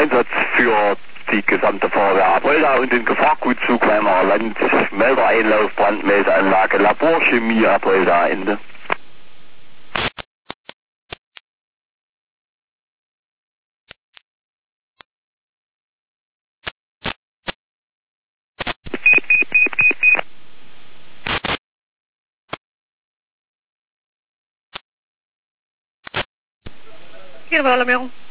Einsatz für die gesamte Feuerwehr Apolda und den Gefahrgutzug Weimarer Land, Meldereinlauf, Brandmeldeanlage, Laborchemie Apolda, Ende. Hier war Alarmierung.